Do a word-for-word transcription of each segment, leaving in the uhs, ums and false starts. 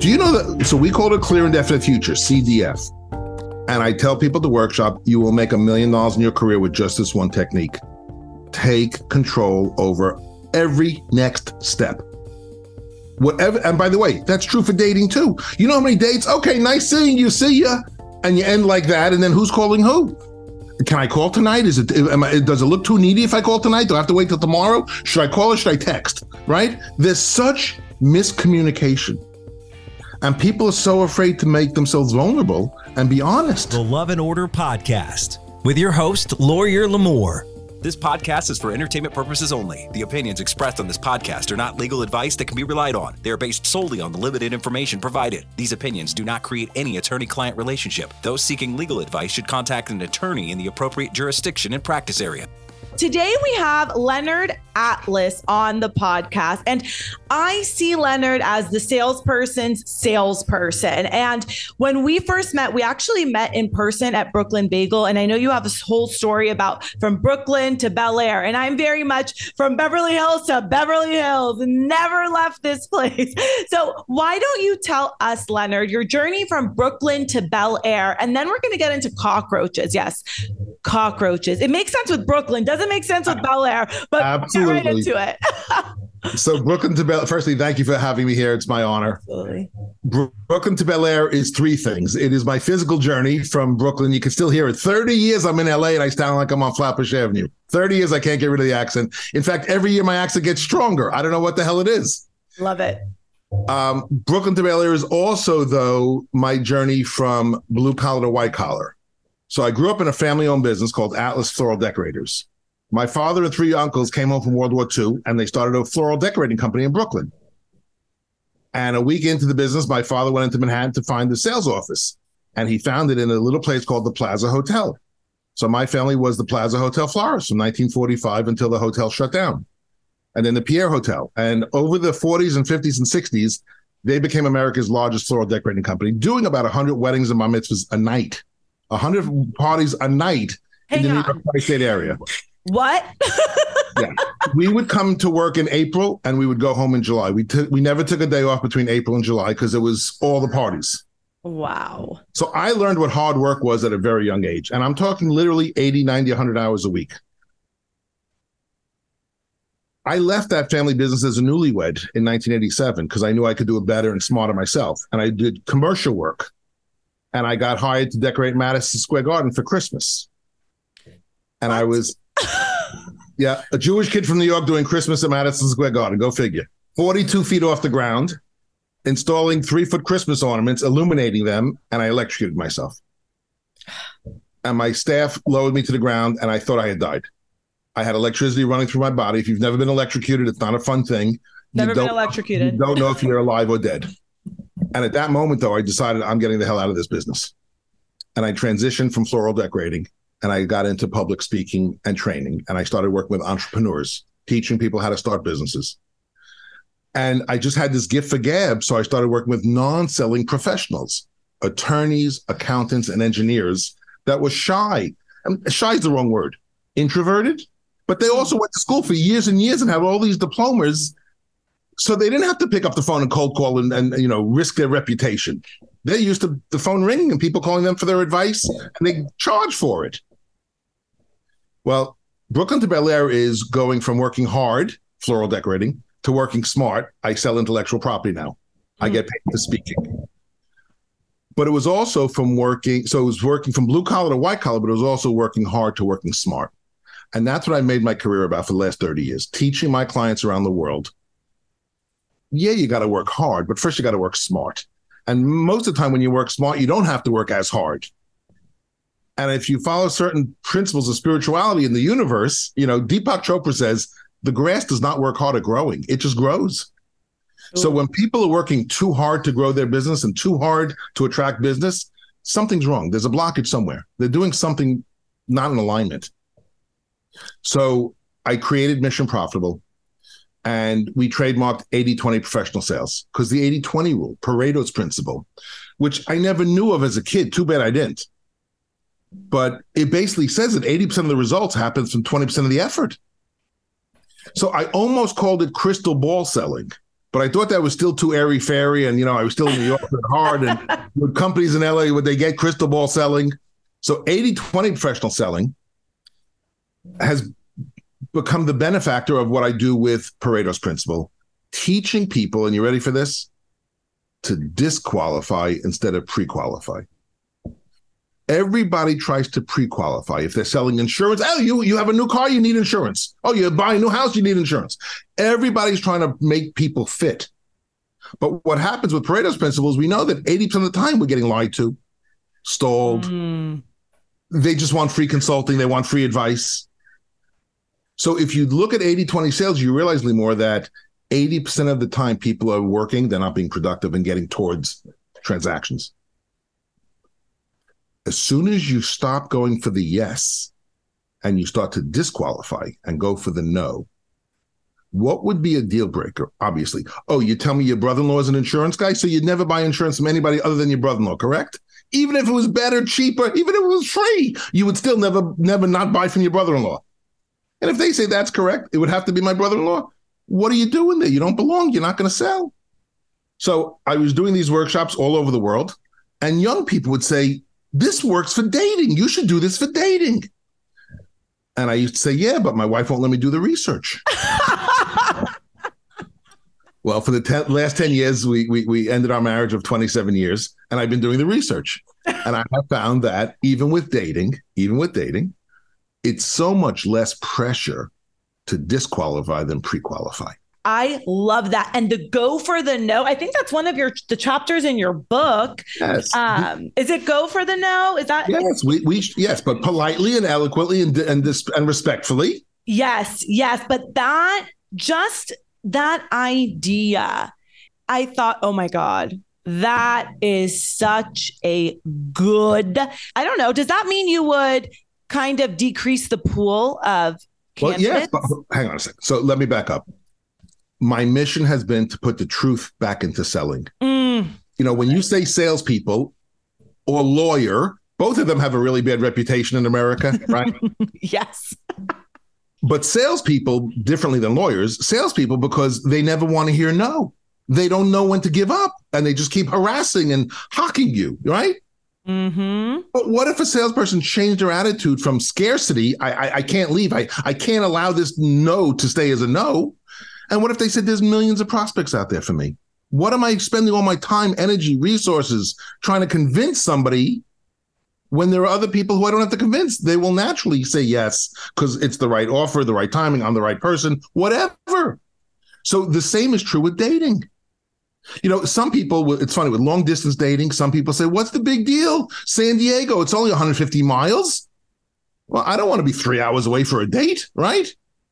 Do you know that? So we call it a clear and definite future, C D F. And I tell people at the workshop, you will make a million dollars in your career with just this one technique. Take control over every next step. Whatever. And by the way, that's true for dating too. You know how many dates? Okay, nice seeing you. See ya. And you end like that. And then who's calling who? Can I call tonight? Is it? Am I, does it look too needy if I call tonight? Do I have to wait till tomorrow? Should I call or should I text? Right? There's such miscommunication. And people are so afraid to make themselves vulnerable and be honest. The Love and Order Podcast with your host, Laurier L'Amour. This podcast is for entertainment purposes only. The opinions expressed on this podcast are not legal advice that can be relied on. They are based solely on the limited information provided. These opinions do not create any attorney-client relationship. Those seeking legal advice should contact an attorney in the appropriate jurisdiction and practice area. Today we have Leonard Atlas on the podcast, and I see Leonard as the salesperson's salesperson. And when we first met, we actually met in person at Brooklyn Bagel. And I know you have this whole story about from Brooklyn to Bel Air, and I'm very much from Beverly Hills to Beverly Hills, never left this place. So why don't you tell us, Leonard, your journey from Brooklyn to Bel Air, and then we're going to get into cockroaches. Yes, cockroaches. It makes sense with Brooklyn. Doesn't make sense with Bel Air, but Absolutely. Get right into it. So Brooklyn to Bel Air, firstly, thank you for having me here. It's my honor. Absolutely. Brooklyn to Bel Air is three things. It is my physical journey from Brooklyn. You can still hear it. thirty years I'm in L A and I sound like I'm on Flatbush Avenue. thirty years I can't get rid of the accent. In fact, every year my accent gets stronger. I don't know what the hell it is. Love it. Um, Brooklyn to Bel Air is also, though, my journey from blue collar to white collar. So I grew up in a family-owned business called Atlas Floral Decorators. My father and three uncles came home from World War Two, and they started a floral decorating company in Brooklyn. And a week into the business, my father went into Manhattan to find the sales office, and he found it in a little place called the Plaza Hotel. So my family was the Plaza Hotel Florist from nineteen forty-five until the hotel shut down, and then the Pierre Hotel. And over the forties and fifties and sixties, they became America's largest floral decorating company, doing about one hundred weddings and bar mitzvahs a night, one hundred parties a night Hang in the on. New York Tri-State area. What? Yeah, we would come to work in April and we would go home in July. We took we never took a day off between April and July because it was all the parties. Wow. So I learned what hard work was at a very young age. And I'm talking literally eighty, ninety, one hundred hours a week. I left that family business as a newlywed in nineteen eighty-seven because I knew I could do it better and smarter myself. And I did commercial work. And I got hired to decorate Madison Square Garden for Christmas. And what? I was... Yeah, a Jewish kid from New York doing Christmas at Madison Square Garden. Go figure. forty-two feet off the ground, installing three-foot Christmas ornaments, illuminating them, and I electrocuted myself. And my staff lowered me to the ground, and I thought I had died. I had electricity running through my body. If you've never been electrocuted, it's not a fun thing. Never been electrocuted. You don't know if you're alive or dead. And at that moment, though, I decided I'm getting the hell out of this business. And I transitioned from floral decorating. And I got into public speaking and training. And I started working with entrepreneurs, teaching people how to start businesses. And I just had this gift for gab. So I started working with non-selling professionals, attorneys, accountants, and engineers that were shy. And shy is the wrong word, introverted. But they also went to school for years and years and had all these diplomas. So they didn't have to pick up the phone and cold call and, and you know, risk their reputation. They're used to the phone ringing and people calling them for their advice, and they charge for it. Well, Brooklyn to Bel Air is going from working hard, floral decorating, to working smart. I sell intellectual property now. Mm-hmm. I get paid for speaking. But it was also from working, so it was working from blue collar to white collar, but it was also working hard to working smart. And that's what I made my career about for the last thirty years, teaching my clients around the world. Yeah, you got to work hard, but first you got to work smart. And most of the time when you work smart, you don't have to work as hard. And if you follow certain principles of spirituality in the universe, you know, Deepak Chopra says, the grass does not work hard at growing. It just grows. Ooh. So when people are working too hard to grow their business and too hard to attract business, something's wrong. There's a blockage somewhere. They're doing something not in alignment. So I created Mission Profitable. And we trademarked eighty twenty professional sales because the eighty twenty rule, Pareto's principle, which I never knew of as a kid. Too bad I didn't. But it basically says that eighty percent of the results happens from twenty percent of the effort. So I almost called it crystal ball selling But I thought that was still too airy fairy. And, you know, I was still in New York at heart. And with companies in L A, would they get crystal ball selling? So eighty twenty professional selling has become the benefactor of what I do with Pareto's principle, teaching people, and you ready for this, to disqualify instead of pre-qualify. Everybody tries to pre-qualify. If they're selling insurance, oh, you, you have a new car, you need insurance. Oh, you buy a new house, you need insurance. Everybody's trying to make people fit. But what happens with Pareto's principles, we know that eighty percent of the time we're getting lied to, stalled. Mm. They just want free consulting. They want free advice. So if you look at eighty twenty sales, you realize, Limor, that eighty percent of the time people are working, they're not being productive and getting towards transactions. As soon as you stop going for the yes and you start to disqualify and go for the no, what would be a deal breaker? Obviously. Oh, you tell me your brother-in-law is an insurance guy, so you'd never buy insurance from anybody other than your brother-in-law, correct? Even if it was better, cheaper, even if it was free, you would still never, never not buy from your brother-in-law. And if they say that's correct, it would have to be my brother-in-law. What are you doing there? You don't belong. You're not going to sell. So I was doing these workshops all over the world, and young people would say, this works for dating. You should do this for dating. And I used to say, yeah, but my wife won't let me do the research. Well, for the ten, last ten years, we, we we ended our marriage of twenty-seven years, and I've been doing the research. And I have found that even with dating, even with dating, it's so much less pressure to disqualify than pre-qualify. I love that. And to go for the no, I think that's one of your the chapters in your book. Yes. Um, is it go for the no? Is that? Yes, we, we yes, but politely and eloquently and and, dis, and respectfully. Yes, yes. But that, just that idea, I thought, oh my God, that is such a good, I don't know. Does that mean you would kind of decrease the pool of candidates? Well, yes, but hang on a second. So let me back up. My mission has been to put the truth back into selling. Mm. You know, when you say salespeople or lawyer, both of them have a really bad reputation in America, right? Yes. But salespeople, differently than lawyers, salespeople, because they never want to hear no. They don't know when to give up, and they just keep harassing and hawking you, right? Mm-hmm. But what if a salesperson changed their attitude from scarcity, I, I, I can't leave, I, I can't allow this no to stay as a no, and what if they said there's millions of prospects out there for me? What am I spending all my time, energy, resources trying to convince somebody when there are other people who I don't have to convince? They will naturally say yes because it's the right offer, the right timing, I'm the right person, whatever. So the same is true with dating. You know, some people, it's funny, with long distance dating, some people say, what's the big deal? San Diego, it's only one hundred fifty miles. Well, I don't want to be three hours away for a date, right?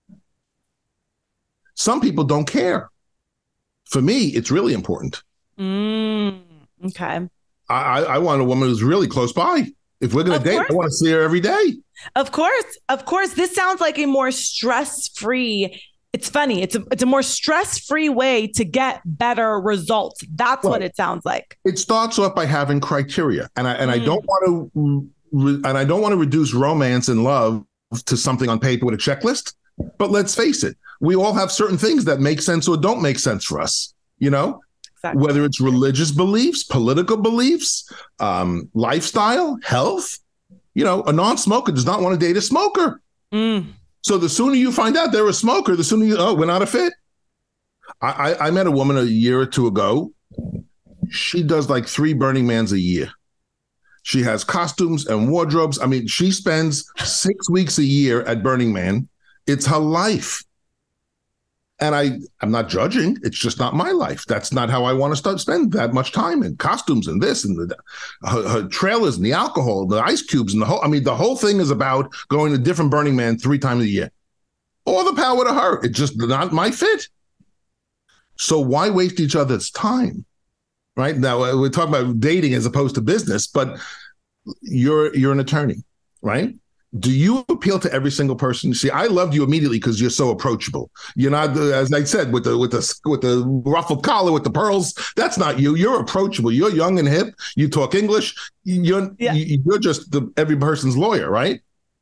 Some people don't care. For me, it's really important. Mm, okay. I, I want a woman who's really close by. If we're going to date, course. I want to see her every day. Of course. Of course. This sounds like a more stress-free. It's funny. It's a, it's a more stress-free way to get better results. That's well, what it sounds like. It starts off by having criteria. And I, and mm. I don't want to, re, and I don't want to reduce romance and love to something on paper with a checklist. But let's face it, we all have certain things that make sense or don't make sense for us, you know, exactly. Whether it's religious beliefs, political beliefs, um, lifestyle, health. You know, a non-smoker does not want to date a smoker. Mm. So the sooner you find out they're a smoker, the sooner you, oh, we're not a fit. I, I, I met a woman a year or two ago. She does like three Burning Mans a year. She has costumes and wardrobes. I mean, she spends six weeks a year at Burning Man. It's her life. And I, I'm not judging. It's just not my life. That's not how I want to start spend that much time in costumes and this and the her, her trailers and the alcohol, the ice cubes and the whole. I mean, the whole thing is about going to different Burning Man three times a year. All the power to her. It's just not my fit. So why waste each other's time? Right now, we're talking about dating as opposed to business, but you're you're an attorney, right? Do you appeal to every single person? See, I loved you immediately because you're so approachable. You're not, as I said, with the with the with the ruffled collar with the pearls. That's not you. You're approachable. You're young and hip. You talk English. You're yeah. you're just the every person's lawyer, right?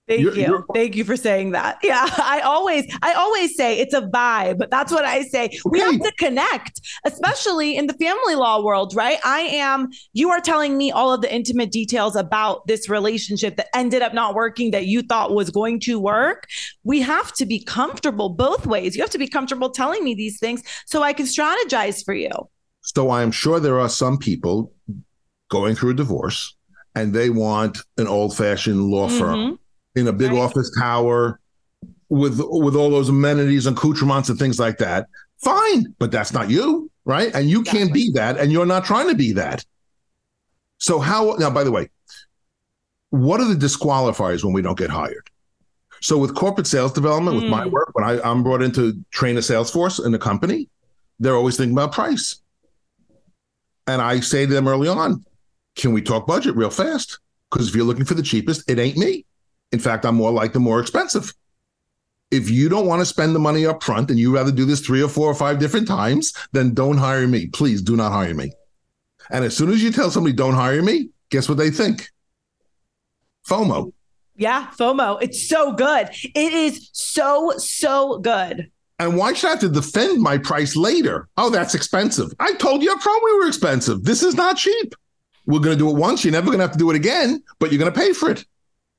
Thank You're, you. you're, Thank you for saying that. Yeah, I always, I always say it's a vibe. That's what I say. Okay. We have to connect, especially in the family law world, right? I am, you are telling me all of the intimate details about this relationship that ended up not working that you thought was going to work. We have to be comfortable both ways. You have to be comfortable telling me these things so I can strategize for you. So I'm sure there are some people going through a divorce and they want an old-fashioned law firm. Mm-hmm. In a big right. office tower with with all those amenities and accoutrements and things like that. Fine, but that's not you, right? And you exactly. can't be that, and you're not trying to be that. So how, now, by the way, what are the disqualifiers when we don't get hired? So with corporate sales development, mm. with my work, when I, I'm brought in to train a sales force in the company, they're always thinking about price. And I say to them early on, can we talk budget real fast? Because if you're looking for the cheapest, it ain't me. In fact, I'm more like the more expensive. If you don't want to spend the money up front and you rather do this three or four or five different times, then don't hire me. Please do not hire me. And as soon as you tell somebody don't hire me, guess what they think? FOMO. Yeah, FOMO. It's so good. It is so, so good. And why should I have to defend my price later? Oh, that's expensive. I told you up front we were expensive. This is not cheap. We're going to do it once. You're never going to have to do it again, but you're going to pay for it.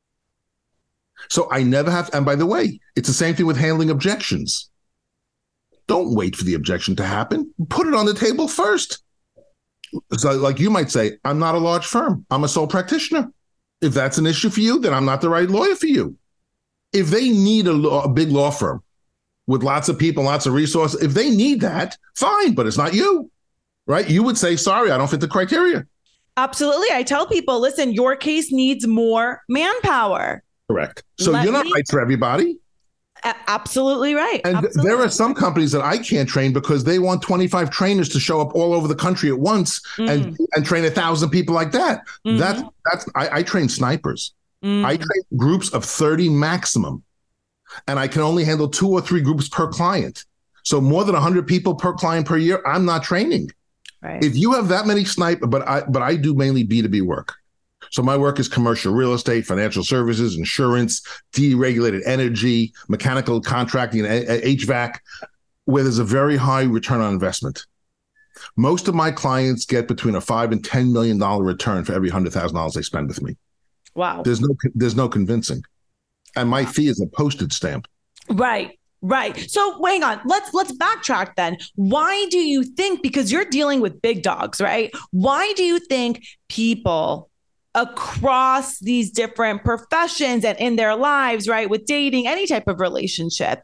So I never have, and by the way, it's the same thing with handling objections. Don't wait for the objection to happen. Put it on the table first. So like you might say, I'm not a large firm. I'm a sole practitioner. If that's an issue for you, then I'm not the right lawyer for you. If they need a, law, a big law firm with lots of people, lots of resources, if they need that, fine, but it's not you, right? You would say, sorry, I don't fit the criteria. Absolutely. I tell people, listen, your case needs more manpower. Correct. So Let you're not me, right for everybody. A- absolutely right. And absolutely. There are some companies that I can't train because they want twenty-five trainers to show up all over the country at once mm. and, and train a thousand people like that. Mm-hmm. That's that's I, I train snipers. Mm. I train groups of thirty maximum, and I can only handle two or three groups per client. So more than one hundred people per client per year, I'm not training. Right. If you have that many sniper, but I but I do mainly B two B work. So my work is commercial real estate, financial services, insurance, deregulated energy, mechanical contracting, and H V A C, where there's a very high return on investment. Most of my clients get between a five and ten million dollar return for every hundred thousand dollars they spend with me. Wow. There's no there's no convincing, and my fee is a postage stamp. Right. Right. So hang on, let's let's backtrack then. Why do you think, because you're dealing with big dogs, right? Why do you think people across these different professions and in their lives, right, with dating, any type of relationship,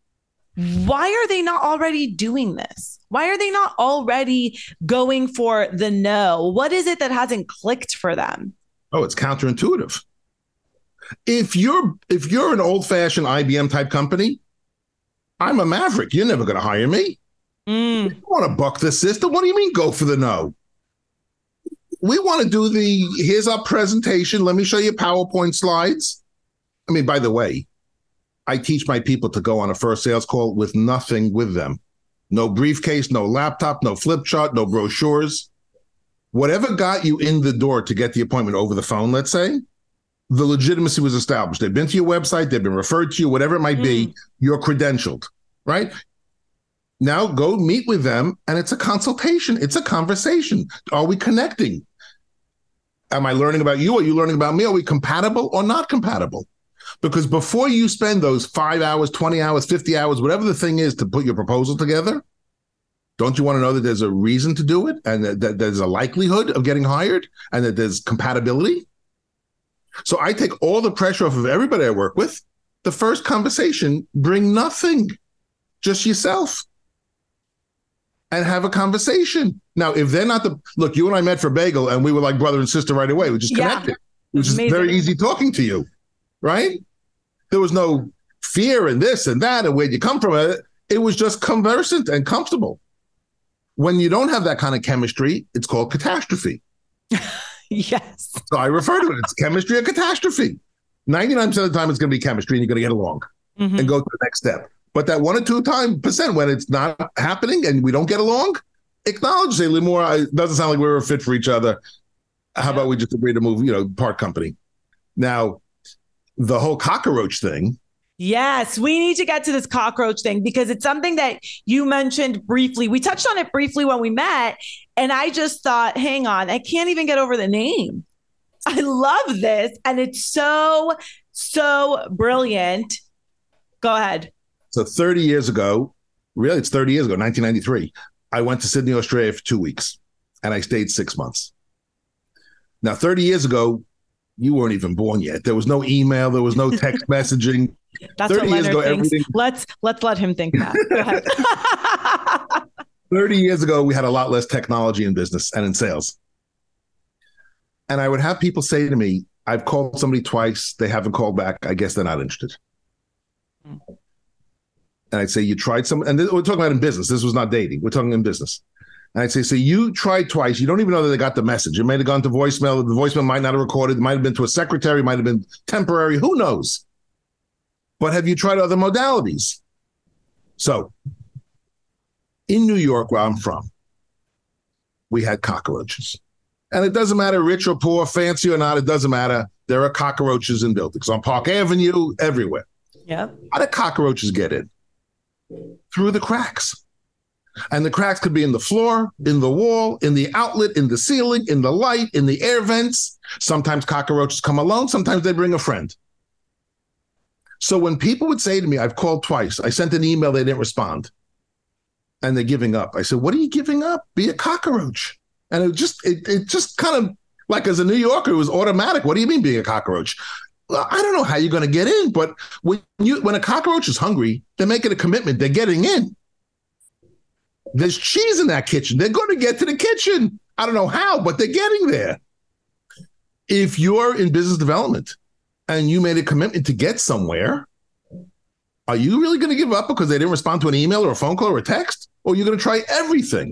why are they not already doing this? Why are they not already going for the no? What is it that hasn't clicked for them? Oh, it's counterintuitive. If you're if you're an old-fashioned I B M type company, I'm a maverick. You're never going to hire me. Mm. You want to buck the system? What do you mean go for the no? We want to do the, here's our presentation. Let me show you PowerPoint slides. I mean, by the way, I teach my people to go on a first sales call with nothing with them. No briefcase, no laptop, no flip chart, no brochures. Whatever got you in the door to get the appointment over the phone, let's say, the legitimacy was established. They've been to your website, they've been referred to you, whatever it might mm. be, you're credentialed, right? Now go meet with them, and it's a consultation. It's a conversation. Are we connecting? Am I learning about you? Are you learning about me? Are we compatible or not compatible? Because before you spend those five hours, twenty hours, fifty hours, whatever the thing is to put your proposal together, don't you want to know that there's a reason to do it and that, that there's a likelihood of getting hired and that there's compatibility? So I take all the pressure off of everybody I work with. The first conversation, bring nothing, just yourself. And have a conversation. Now, if they're not the, look, you and I met for bagel and we were like brother and sister right away. We just yeah. connected. It was just very easy talking to you, right? There was no fear and this and that and where'd you come from. It was just conversant and comfortable. When you don't have that kind of chemistry, it's called catastrophe. Yes. So I refer to it. It's chemistry or catastrophe. ninety-nine percent of the time it's going to be chemistry and you're going to get along mm-hmm. and go to the next step. But that one or two time percent when it's not happening and we don't get along, acknowledge, say, Limor, it doesn't sound like we were a fit for each other. How yeah. about we just agree to move, you know, part company? Now, the whole cockroach thing. Yes, we need to get to this cockroach thing because it's something that you mentioned briefly. We touched on it briefly when we met, and I just thought, hang on, I can't even get over the name. I love this, and it's so, so brilliant. Go ahead. So thirty years ago, really, it's thirty years ago, nineteen ninety-three, I went to Sydney, Australia for two weeks, and I stayed six months. Now, thirty years ago, you weren't even born yet. There was no email. There was no text messaging. That's what Leonard ago, thinks. Everything... Let's let's let him think that. Go ahead. thirty years ago, we had a lot less technology in business and in sales. And I would have people say to me, I've called somebody twice. They haven't called back. I guess they're not interested. Mm. And I'd say, you tried some, and we're talking about in business. This was not dating. We're talking in business. And I'd say, so you tried twice. You don't even know that they got the message. It might have gone to voicemail. The voicemail might not have recorded. It might have been to a secretary. It might have been temporary. Who knows? But have you tried other modalities? So in New York, where I'm from, we had cockroaches. And it doesn't matter rich or poor, fancy or not. It doesn't matter. There are cockroaches in buildings on Park Avenue, everywhere. Yeah. How do cockroaches get in? Through the cracks. And the cracks could be in the floor, in the wall, in the outlet, in the ceiling, in the light, in the air vents. Sometimes cockroaches come alone. Sometimes they bring a friend. So when people would say to me, I've called twice, I sent an email, they didn't respond, and they're giving up. I said, what are you giving up? Be a cockroach. And it just, it, it just kind of, like as a New Yorker, it was automatic. What do you mean being a cockroach? I don't know how you're going to get in, but when you when a cockroach is hungry, they're making a commitment. They're getting in. There's cheese in that kitchen. They're going to get to the kitchen. I don't know how, but they're getting there. If you're in business development and you made a commitment to get somewhere, are you really going to give up because they didn't respond to an email or a phone call or a text? Or are you going to try everything?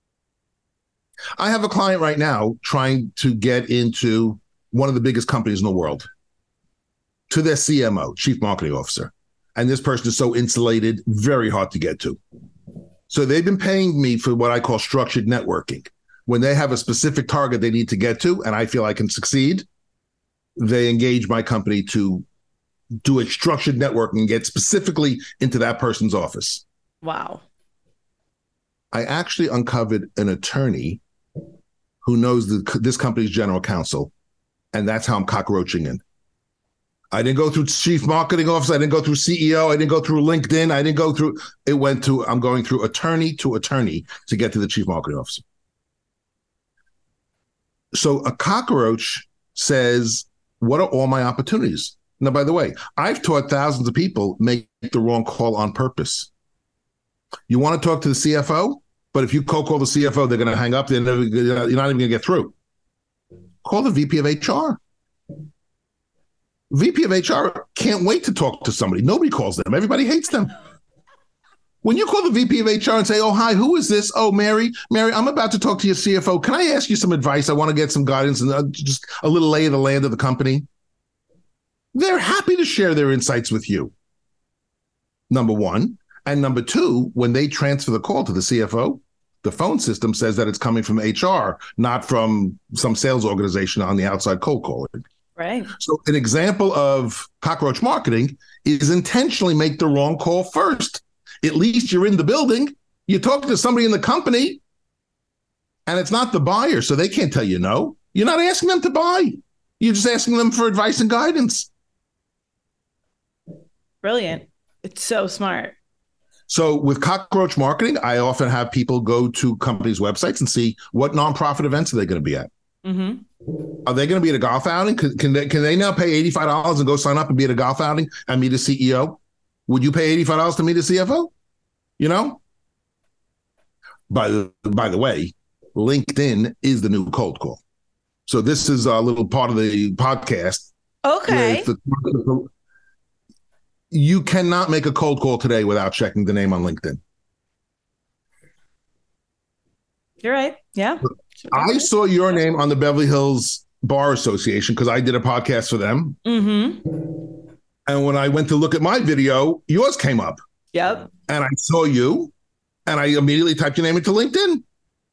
I have a client right now trying to get into one of the biggest companies in the world, to their C M O, Chief Marketing Officer. And this person is so insulated, very hard to get to. So they've been paying me for what I call structured networking. When they have a specific target they need to get to, and I feel I can succeed, they engage my company to do a structured networking and get specifically into that person's office. Wow. I actually uncovered an attorney who knows the, this company's general counsel, and that's how I'm cockroaching in. I didn't go through chief marketing officer. I didn't go through C E O. I didn't go through LinkedIn. I didn't go through, it went to, I'm going through attorney to attorney to get to the chief marketing officer. So a cockroach says, what are all my opportunities? Now, by the way, I've taught thousands of people make the wrong call on purpose. You want to talk to the C F O, but if you cold call the C F O, they're going to hang up. They're never, you're not even going to get through. Call the V P of H R. V P of H R can't wait to talk to somebody. Nobody calls them. Everybody hates them. When you call the V P of H R and say, oh, hi, who is this? Oh, Mary, Mary, I'm about to talk to your C F O. Can I ask you some advice? I want to get some guidance and uh, just a little lay of the land of the company. They're happy to share their insights with you. Number one. And number two, when they transfer the call to the C F O, the phone system says that it's coming from H R, not from some sales organization on the outside cold calling. Right. So an example of cockroach marketing is intentionally make the wrong call first. At least you're in the building. You talk to somebody in the company and it's not the buyer, so they can't tell you no. You're not asking them to buy. You're just asking them for advice and guidance. Brilliant. It's so smart. So with cockroach marketing, I often have people go to companies' websites and see what nonprofit events are they going to be at. Mm-hmm. Are they going to be at a golf outing? Can, can they can they now pay eighty-five dollars and go sign up and be at a golf outing and meet a C E O? Would you pay eighty-five dollars to meet a C F O? You know? By the, by the way, LinkedIn is the new cold call. So this is a little part of the podcast. Okay. The, you cannot make a cold call today without checking the name on LinkedIn. You're right. Yeah. I saw your name on the Beverly Hills Bar Association because I did a podcast for them. Mm-hmm. And when I went to look at my video, yours came up. Yep. And I saw you, and I immediately typed your name into LinkedIn.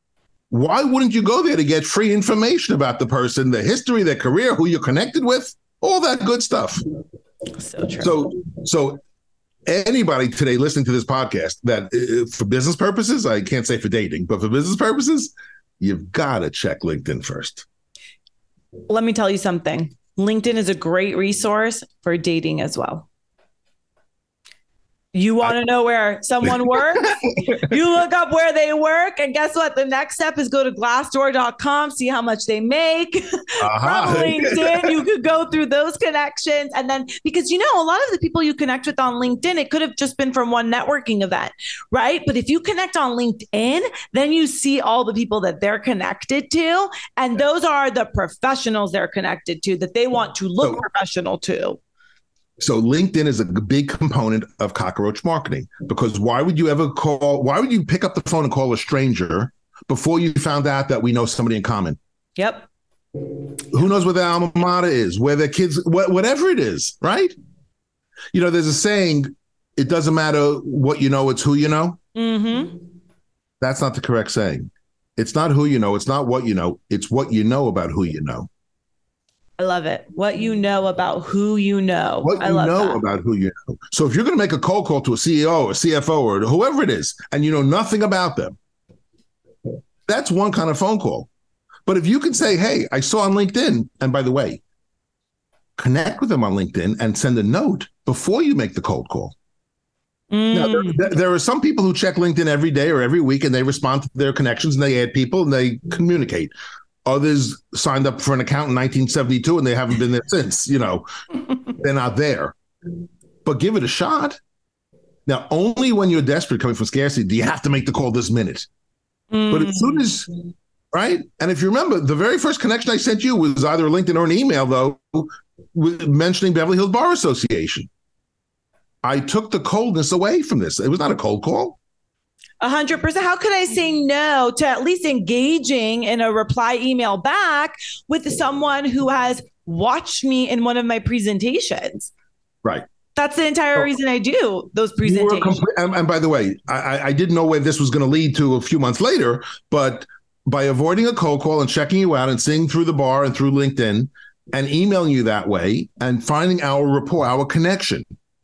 Why wouldn't you go there to get free information about the person, the history, their career, who you're connected with? all that good stuff. So true. So, so anybody today listening to this podcast that uh, for business purposes, I can't say for dating, but for business purposes, you've got to check LinkedIn first. Let me tell you something. LinkedIn is a great resource for dating as well. You want to know where someone works? You look up where they work. And guess what? The next step is go to glassdoor dot com, see how much they make. Uh-huh. From LinkedIn, you could go through those connections. And then, because, you know, a lot of the people you connect with on LinkedIn, it could have just been from one networking event, right? But if you connect on LinkedIn, then you see all the people that they're connected to. And those are the professionals they're connected to that they want to look so, professional to. So LinkedIn is a big component of cockroach marketing, because why would you ever call, why would you pick up the phone and call a stranger before you found out that we know somebody in common? Yep. Who knows where their alma mater is, where their kids, wh- whatever it is, right? You know, there's a saying, it doesn't matter what you know, it's who you know. Mm-hmm. That's not the correct saying. It's not who you know. It's not what you know. It's what you know about who you know. I love it. What you know about who you know. What I you love know that. about who you know. So if you're going to make a cold call to a C E O or C F O or whoever it is, and you know nothing about them, that's one kind of phone call. But if you can say, hey, I saw on LinkedIn, and by the way, connect with them on LinkedIn and send a note before you make the cold call. Mm. Now, there, there are some people who check LinkedIn every day or every week, and they respond to their connections and they add people and they communicate. Others signed up for an account in nineteen seventy-two and they haven't been there since. You know, they're not there. But give it a shot. Now, only when you're desperate coming from scarcity do you have to make the call this minute. Mm. But as soon as, right? And if you remember, the very first connection I sent you was either a LinkedIn or an email, though, mentioning Beverly Hills Bar Association. I took the coldness away from this. It was not a cold call. A hundred percent. How could I say no to at least engaging in a reply email back with someone who has watched me in one of my presentations? Right. That's the entire reason I do those presentations. Complete, and, and by the way, I, I didn't know where this was going to lead to a few months later, but by avoiding a cold call and checking you out and seeing through the bar and through LinkedIn and emailing you that way and finding our rapport, our connection,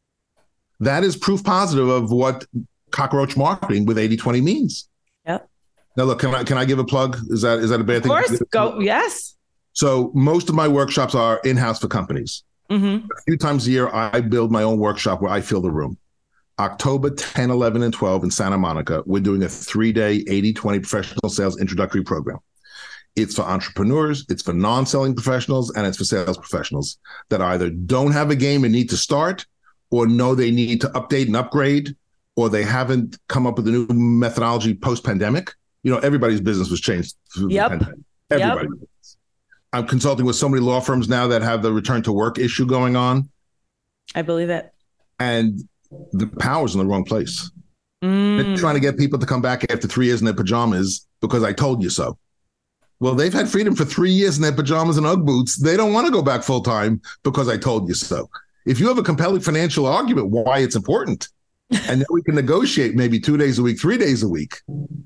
that is proof positive of what cockroach marketing with eighty twenty means. Yep. Now, look, can I can I give a plug? Is that is that a bad thing? Of course, go. Yes. So most of my workshops are in-house for companies. Mm-hmm. A few times a year, I build my own workshop where I fill the room. October tenth, eleven, and twelve in Santa Monica, we're doing a three-day eighty twenty professional sales introductory program. It's for entrepreneurs, it's for non-selling professionals, and it's for sales professionals that either don't have a game and need to start, or know they need to update and upgrade, or they haven't come up with a new methodology post-pandemic. You know, everybody's business was changed through yep. the pandemic. Everybody. Yep. I'm consulting with so many law firms now that have the return to work issue going on. I believe it. And the power's in the wrong place. Mm. They're trying to get people to come back after three years in their pajamas because I told you so. Well, they've had freedom for three years in their pajamas and Ugg boots. They don't want to go back full-time because I told you so. If you have a compelling financial argument why it's important, and then we can negotiate maybe two days a week, three days a week.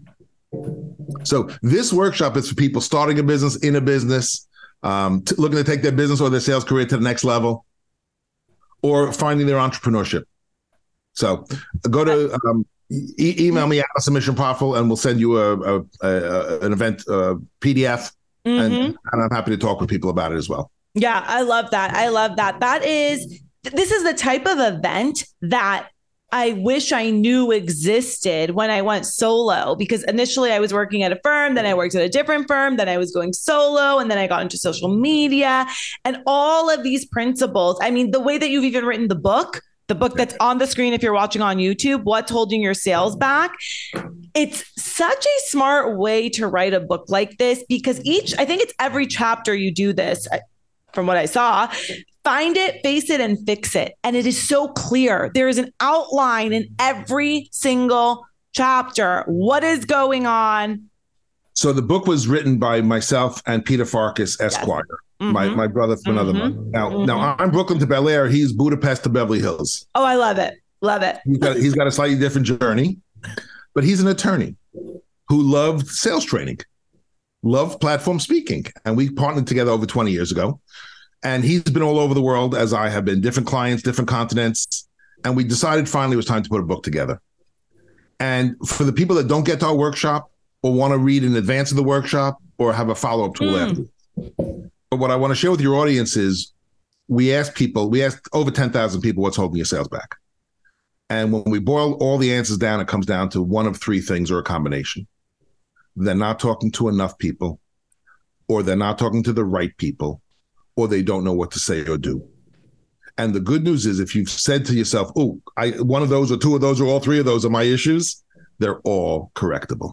So this workshop is for people starting a business, in a business, um, t- looking to take their business or their sales career to the next level, or finding their entrepreneurship. So go to um, e- email me at Submission Powerful, and we'll send you a, a, a an event uh, P D F, mm-hmm. and, and I'm happy to talk with people about it as well. Yeah, I love that. I love that. That is, this is the type of event that I wish I knew existed when I went solo, because initially I was working at a firm, then I worked at a different firm, then I was going solo, and then I got into social media and all of these principles. I mean, the way that you've even written the book, the book that's on the screen if you're watching on YouTube, What's Holding Your Sales Back. It's such a smart way to write a book like this, because each, I think it's every chapter you do this, from what I saw. Find it, face it, and fix it. And it is so clear. There is an outline in every single chapter. What is going on? So the book was written by myself and Peter Farkas, Esquire, yes. mm-hmm. my, my brother from another mm-hmm. mother. Now, mm-hmm. now I'm Brooklyn to Bel Air. He's Budapest to Beverly Hills. Oh, I love it. Love it. He's got, he's got a slightly different journey, but he's an attorney who loved sales training, loved platform speaking. And we partnered together over twenty years ago. And he's been all over the world, as I have been, different clients, different continents. And we decided finally it was time to put a book together. And for the people that don't get to our workshop or want to read in advance of the workshop or have a follow-up tool mm. after. But what I want to share with your audience is we asked people, we asked over ten thousand people what's holding your sales back. And when we boil all the answers down, it comes down to one of three things or a combination. They're not talking to enough people, or they're not talking to the right people, or they don't know what to say or do. And the good news is if you've said to yourself, oh, I one of those or two of those or all three of those are my issues, they're all correctable.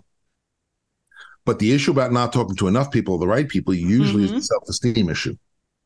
But the issue about not talking to enough people, or the right people, usually mm-hmm. is a self-esteem issue.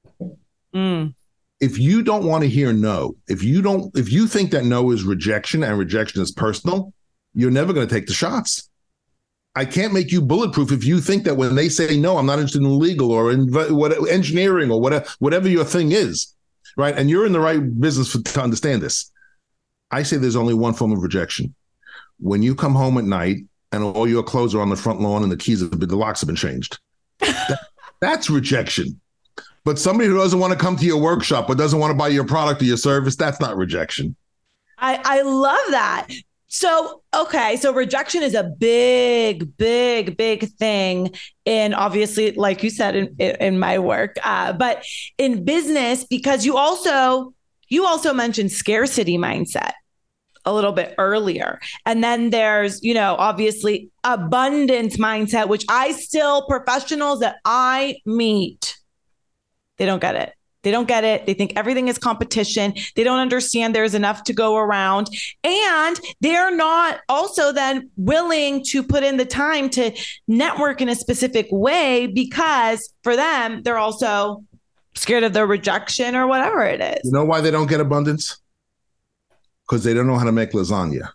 Mm. If you don't want to hear no, if you don't, if you think that no is rejection and rejection is personal, you're never going to take the shots. I can't make you bulletproof if you think that when they say no, I'm not interested in legal or in what engineering or whatever, whatever your thing is, right? And you're in the right business for, to understand this. I say there's only one form of rejection. When you come home at night and all your clothes are on the front lawn and the keys have been, the locks have been changed. that, that's rejection. But somebody who doesn't want to come to your workshop or doesn't want to buy your product or your service, that's not rejection. I, I love that. So, okay. So rejection is a big, big, big thing in, obviously, like you said, in, in my work, uh, but in business, because you also, you also mentioned scarcity mindset a little bit earlier. And then there's, you know, obviously abundance mindset, which I still, professionals that I meet, they don't get it. They don't get it. They think everything is competition. They don't understand there's enough to go around. And they're not also then willing to put in the time to network in a specific way because for them, they're also scared of the rejection or whatever it is. You know why they don't get abundance? Because they don't know how to make lasagna.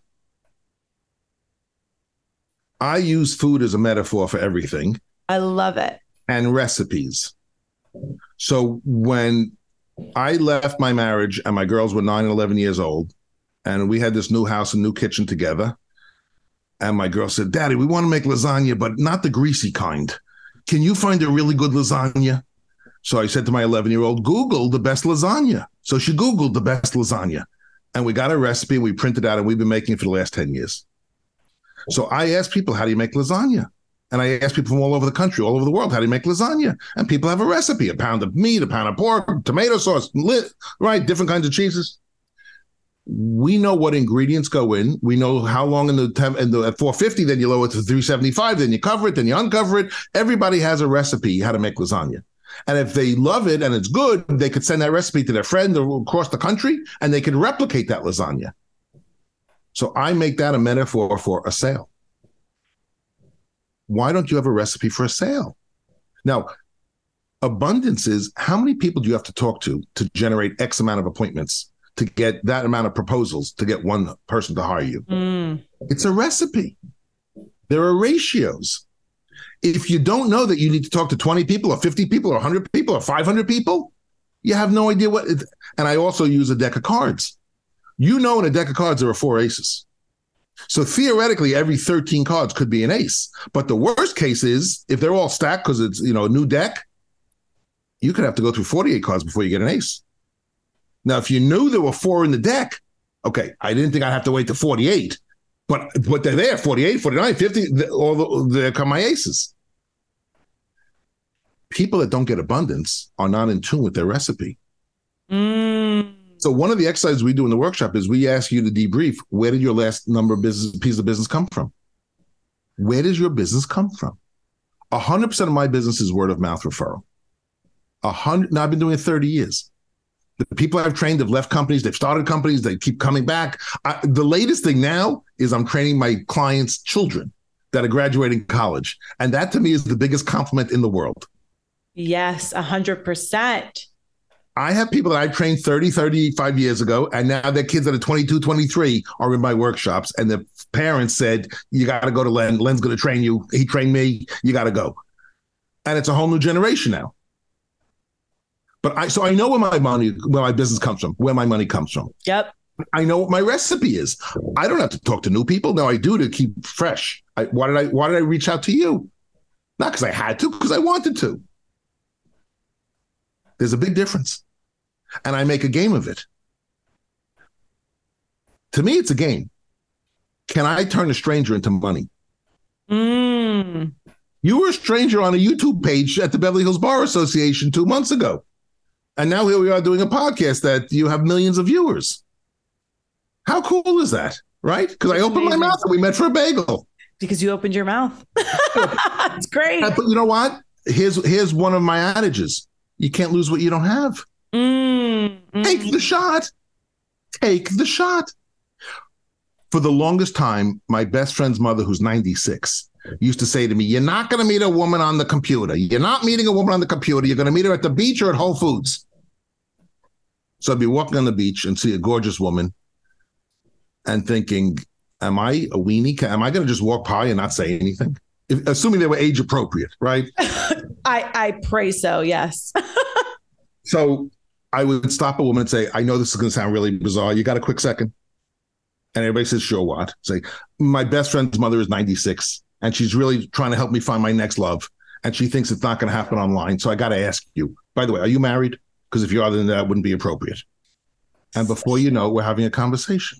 I use food as a metaphor for everything. I love it. And recipes. So when I left my marriage and my girls were nine and eleven years old, and we had this new house and new kitchen together, and my girl said, Daddy, we want to make lasagna, but not the greasy kind. Can you find a really good lasagna? So I said to my eleven-year-old, Google the best lasagna. So she Googled the best lasagna. And we got a recipe and we printed out and we've been making it for the last ten years. So I asked people, how do you make lasagna? And I asked people from all over the country, all over the world, how do you make lasagna? And people have a recipe, a pound of meat, a pound of pork, tomato sauce, right? Different kinds of cheeses. We know what ingredients go in. We know how long in the, in the at four fifty, then you lower it to three seventy-five, then you cover it, then you uncover it. Everybody has a recipe how to make lasagna. And if they love it and it's good, they could send that recipe to their friend across the country and they could replicate that lasagna. So I make that a metaphor for a sale. Why don't you have a recipe for a sale? Now, abundance is how many people do you have to talk to to generate X amount of appointments, to get that amount of proposals, to get one person to hire you? Mm. It's a recipe. There are ratios. If you don't know that you need to talk to twenty people or fifty people or one hundred people or five hundred people, you have no idea what. It, and I also use a deck of cards. You know, in a deck of cards, there are four aces. So theoretically, every thirteen cards could be an ace. But the worst case is if they're all stacked because it's, you know, a new deck, you could have to go through forty-eight cards before you get an ace. Now, if you knew there were four in the deck, okay, I didn't think I'd have to wait to forty-eight. But but they're there, forty-eight, forty-nine, fifty, all the, there come my aces. People that don't get abundance are not in tune with their recipe. Mm. So one of the exercises we do in the workshop is we ask you to debrief, where did your last number of business piece of business come from? Where does your business come from? one hundred percent of my business is word of mouth referral. A hundred, now I've been doing it thirty years. The people I've trained have left companies, they've started companies, they keep coming back. I, the latest thing now is I'm training my clients' children that are graduating college. And that to me is the biggest compliment in the world. Yes, one hundred percent. I have people that I trained thirty, thirty-five years ago, and now their kids that are twenty-two, twenty-three are in my workshops. And the parents said, you got to go to Len. Len's going to train you. He trained me. You got to go. And it's a whole new generation now. But I, so I know where my money, where my business comes from, where my money comes from. Yep. I know what my recipe is. I don't have to talk to new people. No, I do to keep fresh. I, why did I, why did I reach out to you? Not because I had to, because I wanted to. There's a big difference. And I make a game of it. To me, it's a game. Can I turn a stranger into money? Mm. You were a stranger on a YouTube page at the Beverly Hills Bar Association two months ago. And now here we are doing a podcast that you have millions of viewers. How cool is that, right? Because I opened amazing. my mouth and we met for a bagel. Because you opened your mouth. It's great. But you know what? Here's, here's one of my adages. You can't lose what you don't have. Mm. Mm. Take the shot. Take the shot. For the longest time, my best friend's mother, who's ninety-six, used to say to me, you're not going to meet a woman on the computer. You're not meeting a woman on the computer. You're going to meet her at the beach or at Whole Foods. So I'd be walking on the beach and see a gorgeous woman and thinking, am I a weenie? Am I going to just walk by and not say anything? If, assuming they were age appropriate, right? I, I pray so, yes. So I would stop a woman and say, I know this is going to sound really bizarre. You got a quick second? And everybody says, sure, what? Say, my best friend's mother is ninety-six, and she's really trying to help me find my next love. And she thinks it's not going to happen online. So I got to ask you, by the way, are you married? Because if you are, then that wouldn't be appropriate. And before you know it, we're having a conversation.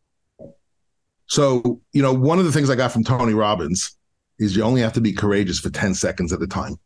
So, you know, one of the things I got from Tony Robbins is you only have to be courageous for ten seconds at a time.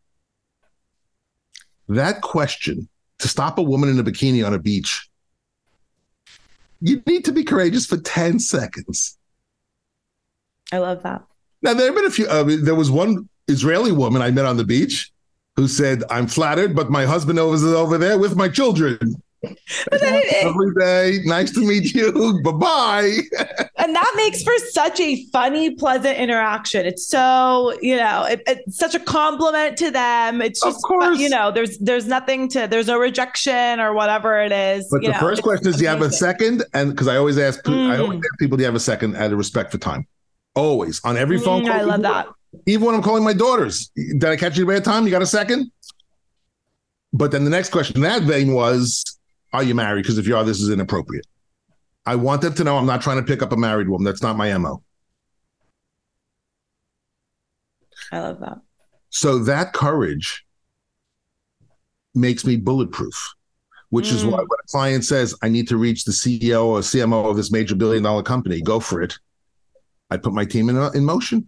That question, to stop a woman in a bikini on a beach, you need to be courageous for ten seconds. I love that. Now, there have been a few, uh, there was one Israeli woman I met on the beach who said, I'm flattered, but my husband is over there with my children. But then it, Every day, nice to meet you. Bye-bye. And that makes for such a funny, pleasant interaction. It's so, you know, it, it's such a compliment to them. It's just, of course. You know, there's there's nothing to, there's no rejection or whatever it is. But the know, first question is, do you have a second? And because I always ask, Mm. I always ask people, do you have a second out of respect for time? Always. On every phone Mm, call. I love even, that. Even when I'm calling my daughters, did I catch you at a bad time? You got a second? But then the next question in that vein was, are you married? Because if you are, this is inappropriate. I want them to know I'm not trying to pick up a married woman. That's not my M O. I love that. So that courage makes me bulletproof, which mm. is why when a client says, I need to reach the C E O or C M O of this major billion dollar company, go for it. I put my team in, in motion.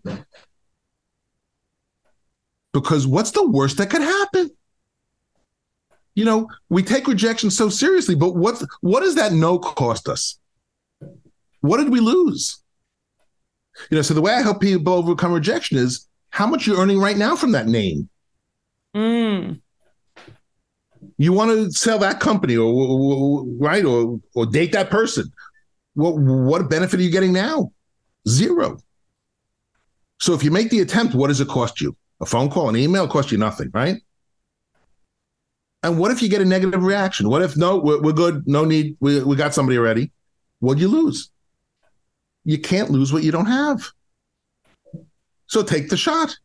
Because what's the worst that could happen? You know, we take rejection so seriously, but what, what does that no cost us? What did we lose? You know, so the way I help people overcome rejection is how much you're earning right now from that name. Mm. You want to sell that company or, or right, or or date that person. What, what benefit are you getting now? Zero. So if you make the attempt, what does it cost you? A phone call, an email costs you nothing, right? And what if you get a negative reaction? What if, no, we're, we're good, no need, we, we got somebody already. What'd you lose? You can't lose what you don't have. So take the shot.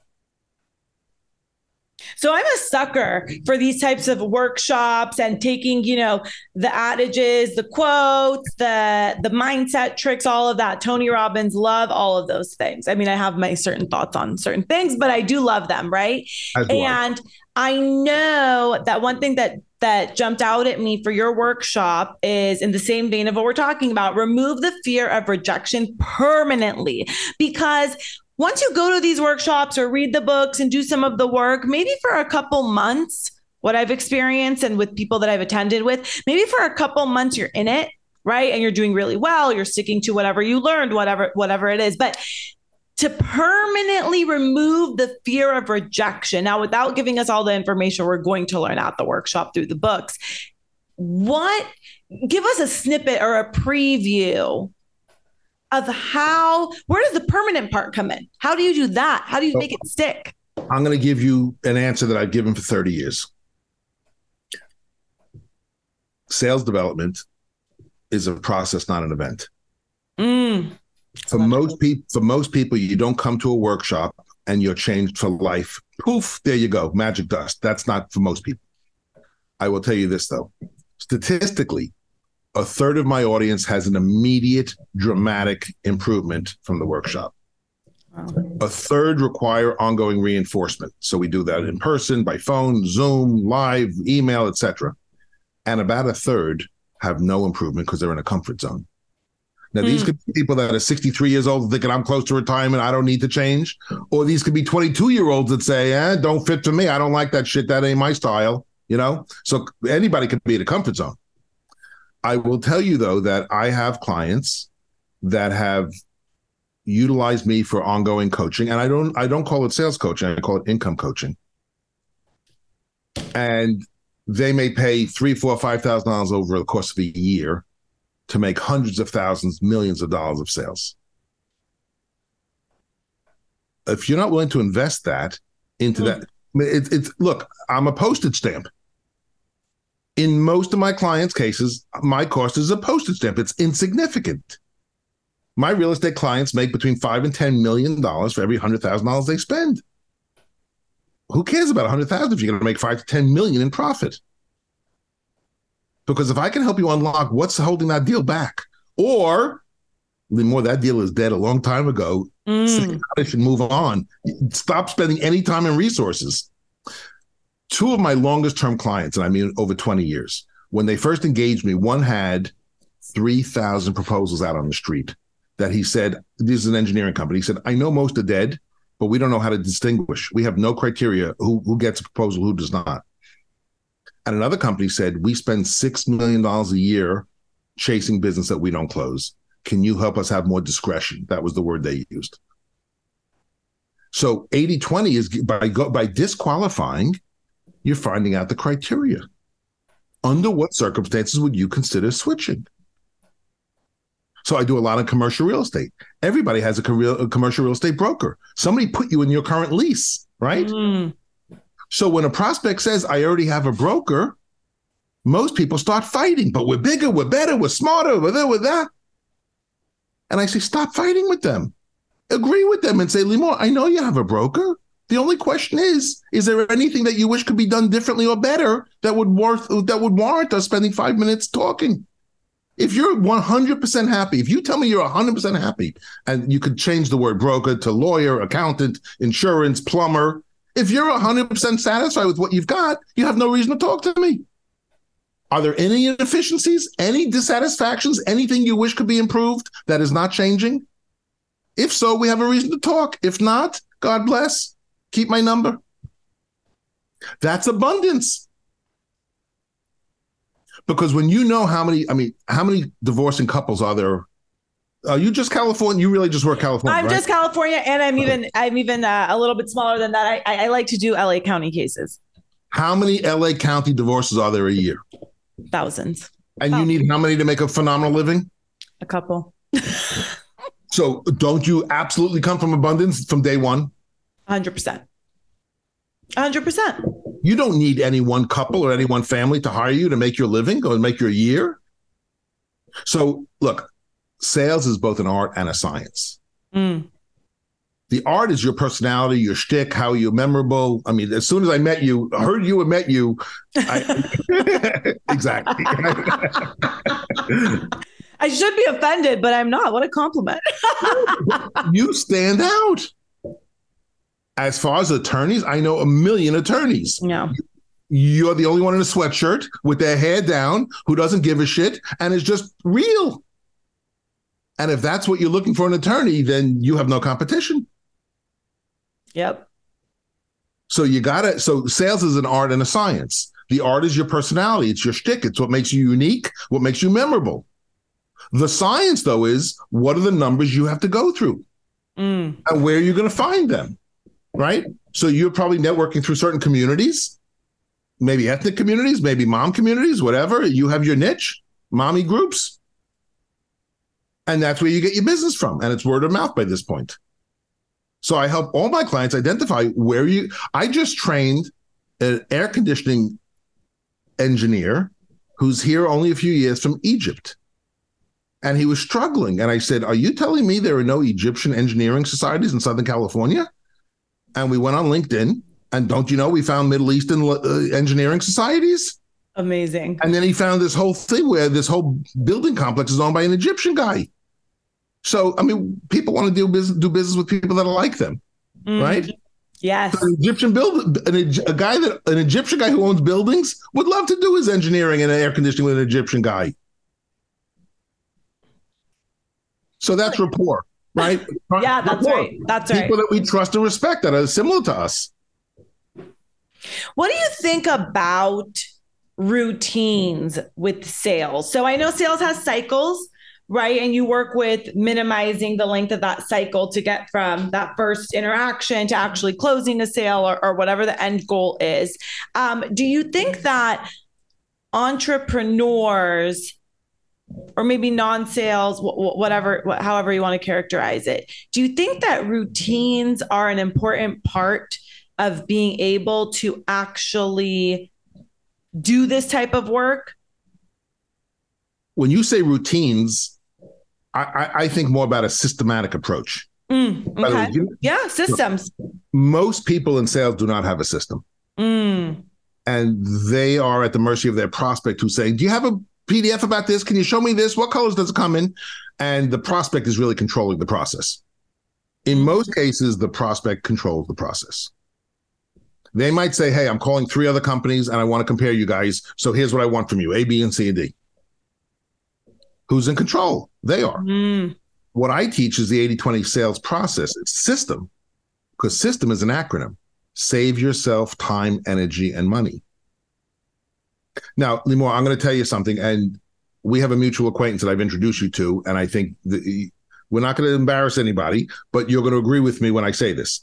So I'm a sucker for these types of workshops and taking, you know, the adages, the quotes, the the mindset tricks, all of that. Tony Robbins, love all of those things. I mean, I have my certain thoughts on certain things, but I do love them, right? And I know that one thing that that jumped out at me for your workshop is in the same vein of what we're talking about, remove the fear of rejection permanently. Because once you go to these workshops or read the books and do some of the work, maybe for a couple months, what I've experienced and with people that I've attended with, maybe for a couple months you're in it, right? And you're doing really well. You're sticking to whatever you learned, whatever, whatever it is. But to permanently remove the fear of rejection, now without giving us all the information we're going to learn at the workshop through the books, what, give us a snippet or a preview of how, where does the permanent part come in? How do you do that? How do you make it stick? I'm going to give you an answer that I've given for thirty years. Sales development is a process, not an event. Mm. For most people, for most people, you don't come to a workshop and you're changed for life. Poof, there you go, magic dust. That's not for most people. I will tell you this though, statistically, a third of my audience has an immediate, dramatic improvement from the workshop. Wow. A third require ongoing reinforcement. So we do that in person, by phone, Zoom, live, email, et cetera. And about a third have no improvement because they're in a comfort zone. Now, mm. these could be people that are sixty-three years old thinking I'm close to retirement, I don't need to change. Or these could be twenty-two-year-olds that say, eh, don't fit for me. I don't like that shit. That ain't my style, you know? So anybody could be in a comfort zone. I will tell you, though, that I have clients that have utilized me for ongoing coaching. And I don't I don't call it sales coaching. I call it income coaching. And they may pay three, four, five thousand dollars over the course of a year to make hundreds of thousands, millions of dollars of sales. If you're not willing to invest that into mm-hmm. that, it's it's look, I'm a postage stamp. In most of my clients' cases, my cost is a postage stamp. It's insignificant. My real estate clients make between five and ten million dollars for every hundred thousand dollars they spend. Who cares about a hundred thousand if you're going to make five to ten million in profit? Because if I can help you unlock what's holding that deal back, or the more that deal is dead a long time ago, mm. I should move on. Stop spending any time and resources. Two of my longest term clients, and I mean over twenty years, when they first engaged me, one had three thousand proposals out on the street. That he said, this is an engineering company. He said, I know most are dead, but we don't know how to distinguish. We have no criteria who, who gets a proposal, who does not. And another company said, we spend six million dollars a year chasing business that we don't close. Can you help us have more discretion? That was the word they used. So eighty twenty is by, by disqualifying, you're finding out the criteria. Under what circumstances would you consider switching? So I do a lot of commercial real estate. Everybody has a, career, a commercial real estate broker. Somebody put you in your current lease, right? Mm. So when a prospect says, I already have a broker, most people start fighting, but we're bigger, we're better, we're smarter, we're there, we're that. And I say, stop fighting with them. Agree with them and say, Limor, I know you have a broker. The only question is, is there anything that you wish could be done differently or better that would worth that would warrant us spending five minutes talking? If you're one hundred percent happy, if you tell me you're one hundred percent happy, and you could change the word broker to lawyer, accountant, insurance, plumber, if you're one hundred percent satisfied with what you've got, you have no reason to talk to me. Are there any inefficiencies, any dissatisfactions, anything you wish could be improved that is not changing? If so, we have a reason to talk. If not, God bless. Keep my number. That's abundance. Because when you know how many, I mean, how many divorcing couples are there? Are you just California? You really just work California, I'm right? just California, and I'm even, I'm even uh, a little bit smaller than that. I, I like to do L A County cases. How many L A County divorces are there a year? Thousands. And Thousands. You need how many to make a phenomenal living? A couple. So don't you absolutely come from abundance from day one? one hundred percent. one hundred percent. You don't need any one couple or any one family to hire you to make your living or make your year. So look, sales is both an art and a science. Mm. The art is your personality, your shtick, how you're memorable. I mean, as soon as I met you, heard you and met you, I, exactly. I should be offended, but I'm not. What a compliment. You stand out. As far as attorneys, I know a million attorneys. Yeah. You're the only one in a sweatshirt with their hair down who doesn't give a shit and is just real. And if that's what you're looking for an attorney, then you have no competition. Yep. So you gotta, so sales is an art and a science. The art is your personality. It's your shtick. It's what makes you unique, what makes you memorable. The science, though, is what are the numbers you have to go through mm. and where are you going to find them, right? So you're probably networking through certain communities, maybe ethnic communities, maybe mom communities, whatever. You have your niche, mommy groups. And that's where you get your business from. And it's word of mouth by this point. So I help all my clients identify where you, I just trained an air conditioning engineer who's here only a few years from Egypt. And he was struggling. And I said, are you telling me there are no Egyptian engineering societies in Southern California? And we went on LinkedIn. And don't you know, we found Middle Eastern uh, engineering societies. Amazing. And then he found this whole thing where this whole building complex is owned by an Egyptian guy. So, I mean, people want to do business, do business with people that are like them. mm. right? Yes. So an Egyptian build, an, a guy that an Egyptian guy who owns buildings would love to do his engineering and air conditioning with an Egyptian guy. So that's rapport, right? Yeah, that's rapport. right. That's People right. People that we trust and respect that are similar to us. What do you think about routines with sales? So I know sales has cycles, right? And you work with minimizing the length of that cycle to get from that first interaction to actually closing a sale or, or whatever the end goal is. Um, do you think that entrepreneurs, or maybe non-sales, whatever, however you want to characterize it, do you think that routines are an important part of being able to actually do this type of work? When you say routines, I, I think more about a systematic approach. Mm, okay. Way, you, yeah, systems. Most people in sales do not have a system. Mm. And they are at the mercy of their prospect who's saying, do you have a P D F about this? Can you show me this? What colors does it come in? And the prospect is really controlling the process. In most cases, the prospect controls the process. They might say, hey, I'm calling three other companies and I want to compare you guys. So here's what I want from you, A, B, and C, and D. Who's in control? They are. Mm. What I teach is the eighty twenty sales process. It's system, because system is an acronym. Save yourself time, energy, and money. Now, Limor, I'm going to tell you something, and we have a mutual acquaintance that I've introduced you to, and I think the, we're not going to embarrass anybody, but you're going to agree with me when I say this.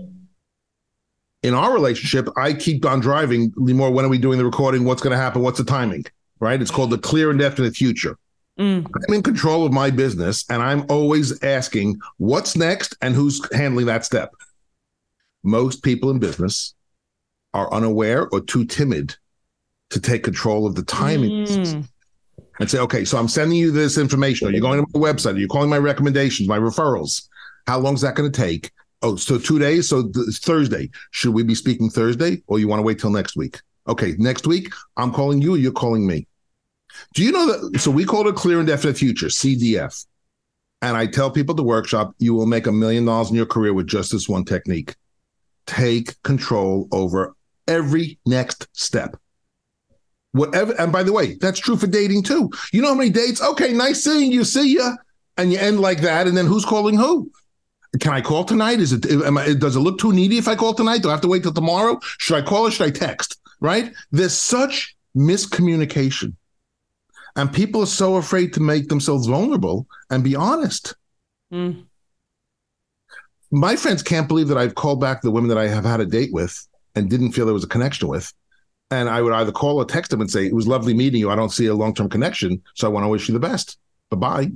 In our relationship, I keep on driving. Limor, when are we doing the recording? What's going to happen? What's the timing? Right? It's called the clear and definite future. Mm. I'm in control of my business, and I'm always asking what's next and who's handling that step. Most people in business are unaware or too timid to take control of the timing mm. and say, okay, so I'm sending you this information. Are you going to my website? Are you calling my recommendations, my referrals? How long is that going to take? Oh, so two days. So th- Thursday. Should we be speaking Thursday, or you want to wait till next week? Okay, next week, I'm calling you, you're calling me. Do you know that? So we call it a clear and definite future, C D F. And I tell people at the workshop, you will make a million dollars in your career with just this one technique. Take control over every next step. Whatever. And by the way, that's true for dating too. You know how many dates? Okay, nice seeing you. See ya. And you end like that. And then who's calling who? Can I call tonight? Is it, am I, does it look too needy if I call tonight? Do I have to wait till tomorrow? Should I call or should I text? Right? There's such miscommunication. And people are so afraid to make themselves vulnerable and be honest. Mm. My friends can't believe that I've called back the women that I have had a date with and didn't feel there was a connection with. And I would either call or text them and say, it was lovely meeting you. I don't see a long-term connection, so I want to wish you the best. Bye-bye.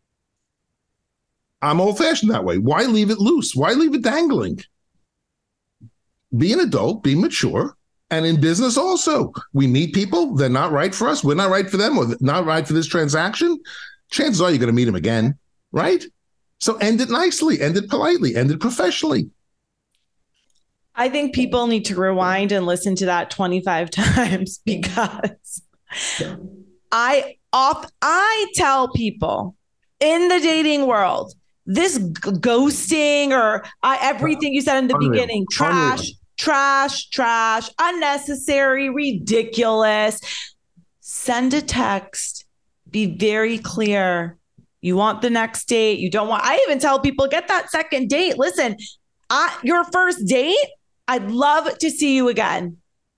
I'm old-fashioned that way. Why leave it loose? Why leave it dangling? Be an adult, be mature. And in business also, we meet people, they're not right for us, we're not right for them, or not right for this transaction. Chances are you're going to meet them again, right? So end it nicely, end it politely, end it professionally. I think people need to rewind and listen to that twenty-five times, because I off I tell people in the dating world, this g- ghosting or uh, everything you said in the Unreal. beginning, trash. Unreal. Trash, trash, unnecessary, ridiculous. Send a text. Be very clear. You want the next date. You don't want, I even tell people, get that second date. Listen, I, your first date, I'd love to see you again.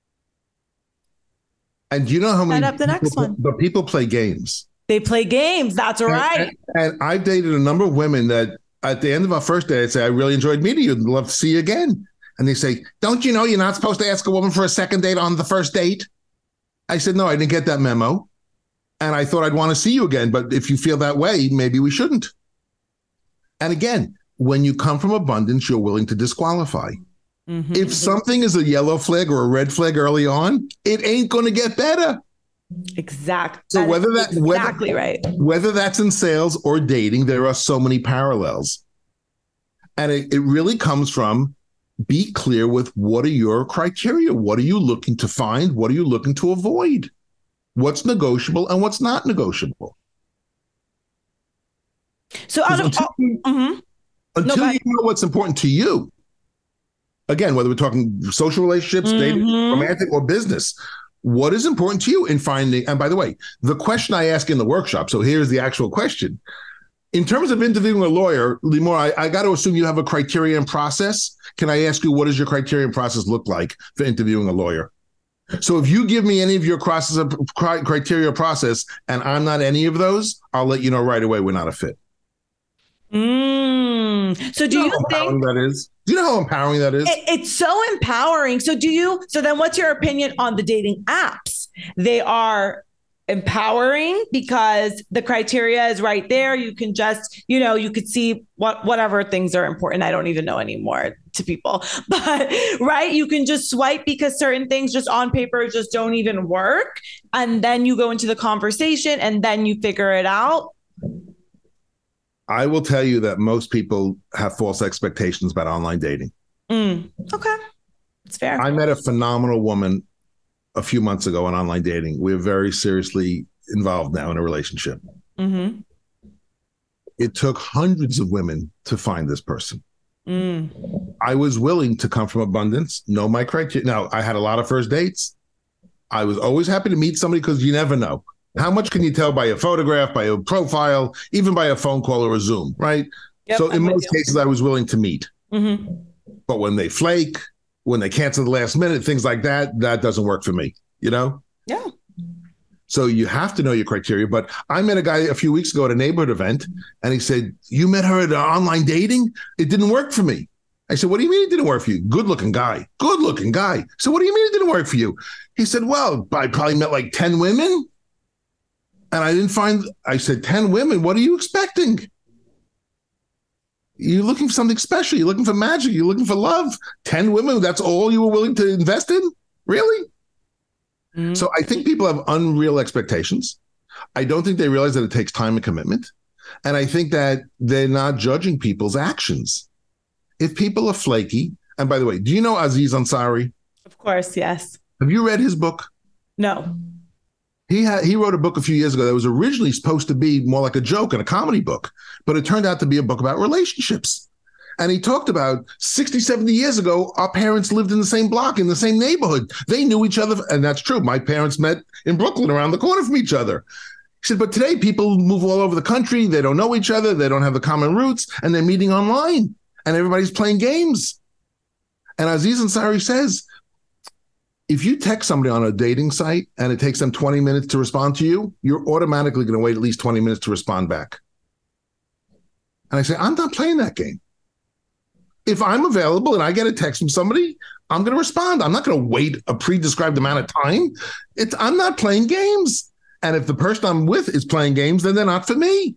And do you know how many Set up the next people, one. But people play games. They play games. That's right. And, and, and I've dated a number of women that at the end of our first date, I'd say, I really enjoyed meeting you. I'd love to see you again. And they say, don't you know you're not supposed to ask a woman for a second date on the first date? I said, no, I didn't get that memo. And I thought I'd want to see you again. But if you feel that way, maybe we shouldn't. And again, when you come from abundance, you're willing to disqualify. Mm-hmm. If something is a yellow flag or a red flag early on, it ain't going to get better. Exactly. So whether that, exactly whether, right. Whether that's in sales or dating, there are so many parallels. And it, it really comes from, be clear with what are your criteria? What are you looking to find? What are you looking to avoid? What's negotiable and what's not negotiable? So out of until, all, mm-hmm. until no, you know what's important to you, Again, whether we're talking social relationships, mm-hmm. dating, romantic, or business, what is important to you in finding, and by the way, the question I ask in the workshop, so here's the actual question. In terms of interviewing a lawyer, Limor, I, I got to assume you have a criterion process. Can I ask you, what does your criterion process look like for interviewing a lawyer? So if you give me any of your criteria process and I'm not any of those, I'll let you know right away we're not a fit. Mm. So do you, you think that is? Do you know how empowering that is? It, it's so empowering. So do you, so then what's your opinion on the dating apps? They are empowering because the criteria is right there. You can just, you know, you could see what, whatever things are important. I don't even know anymore to people, but right. You can just swipe because certain things just on paper just don't even work. And then you go into the conversation and then you figure it out. I will tell you that most people have false expectations about online dating. Mm, okay. It's fair. I met a phenomenal woman a few months ago on online dating. We're very seriously involved now in a relationship. Mm-hmm. It took hundreds of women to find this person. Mm. I was willing to come from abundance, know my criteria. Now, I had a lot of first dates. I was always happy to meet somebody because you never know. How much can you tell by a photograph, by a profile, even by a phone call or a Zoom, right? Yep, so in I'm most cases, I was willing to meet. Mm-hmm. But when they flake, when they cancel the last minute, things like that, that doesn't work for me, you know? Yeah. So you have to know your criteria. But I met a guy a few weeks ago at a neighborhood event, and he said, you met her at online dating? It didn't work for me. I said, what do you mean it didn't work for you? Good looking guy, good looking guy. So what do you mean it didn't work for you? He said, well, I probably met like ten women. And I didn't find, I said, ten women, what are you expecting? You're looking for something special. You're looking for magic. You're looking for love. ten women, that's all you were willing to invest in? Really? Mm-hmm. So I think people have unreal expectations. I don't think they realize that it takes time and commitment. And I think that they're not judging people's actions. If people are flaky, and by the way, do you know Aziz Ansari? Of course, yes. Have you read his book? No. He had, he wrote a book a few years ago that was originally supposed to be more like a joke and a comedy book, but it turned out to be a book about relationships. And he talked about sixty, seventy years ago, our parents lived in the same block, in the same neighborhood. They knew each other. And that's true. My parents met in Brooklyn around the corner from each other. He said, but today people move all over the country. They don't know each other. They don't have the common roots, and they're meeting online and everybody's playing games. And Aziz Ansari says, if you text somebody on a dating site and it takes them twenty minutes to respond to you, you're automatically going to wait at least twenty minutes to respond back. And I say, I'm not playing that game. If I'm available and I get a text from somebody, I'm going to respond. I'm not going to wait a pre-described amount of time. It's, I'm not playing games. And if the person I'm with is playing games, then they're not for me.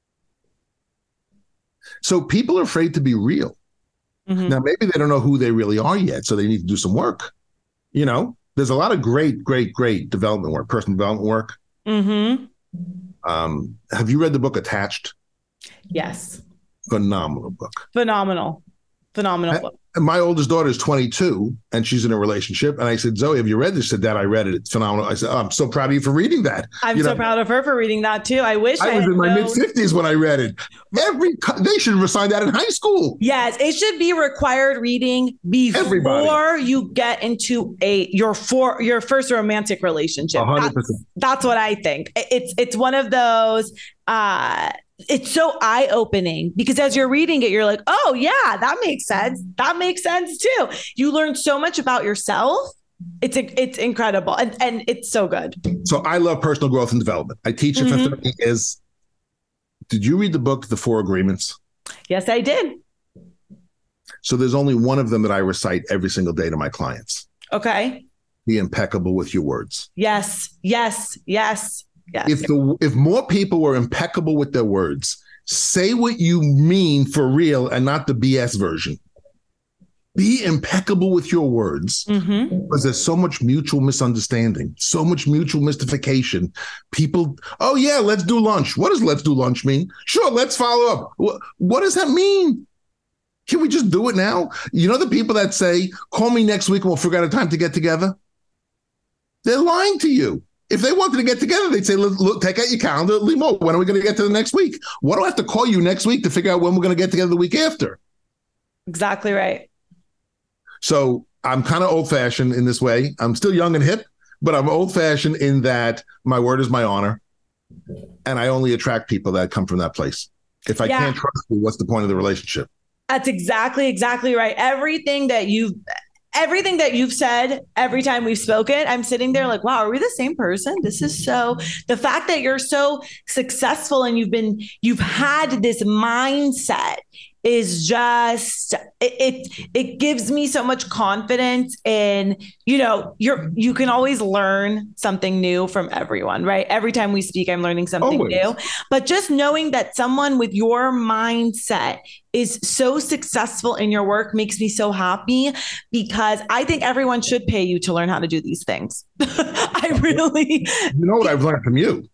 So people are afraid to be real. Mm-hmm. Now, maybe they don't know who they really are yet, so they need to do some work. You know, there's a lot of great, great, great development work, personal development work. Mm-hmm. Um, have you read the book Attached? Yes. Phenomenal book. Phenomenal. Phenomenal book. And my oldest daughter is twenty-two and she's in a relationship. And I said, Zoe, have you read this? She said, Dad, I read it. It's phenomenal. I said, oh, I'm so proud of you for reading that. I'm you so know, proud of her for reading that too. I wish I, I was had in my known. mid fifties when I read it. Every They should have assigned that in high school. Yes, it should be required reading before Everybody. you get into a your for your first romantic relationship. one hundred percent. That's, that's what I think. It's it's one of those uh it's so eye-opening because as you're reading it, you're like, oh yeah, that makes sense. That makes sense too. You learn so much about yourself. It's it's incredible. And, and it's so good. So I love personal growth and development. I teach it mm-hmm. for thirty years. Did you read the book, The Four Agreements? Yes, I did. So there's only one of them that I recite every single day to my clients. Okay. Be impeccable with your words. Yes, yes, yes. Yes. If the if more people were impeccable with their words, say what you mean for real and not the B S version. Be impeccable with your words mm-hmm. because there's so much mutual misunderstanding, so much mutual mystification. People, oh yeah, let's do lunch. What does let's do lunch mean? Sure, let's follow up. What, what does that mean? Can we just do it now? You know the people that say, call me next week and we'll figure out a time to get together? They're lying to you. If they wanted to get together, they'd say, look, look take out your calendar, Limo, when are we going to get to the next week? Why do I have to call you next week to figure out when we're going to get together the week after? Exactly right. So I'm kind of old fashioned in this way. I'm still young and hip, but I'm old fashioned in that my word is my honor. And I only attract people that come from that place. If I yeah. can't trust you, what's the point of the relationship? That's exactly, exactly right. Everything that you've Everything that you've said every time we've spoken, I'm sitting there like, wow, are we the same person? This is so, the fact that you're so successful and you've been, you've had this mindset is just, it, it, it gives me so much confidence in, you know, you're, you can always learn something new from everyone, right? Every time we speak, I'm learning something always. new, but just knowing that someone with your mindset is so successful in your work makes me so happy, because I think everyone should pay you to learn how to do these things. I really, you know what I've learned from you?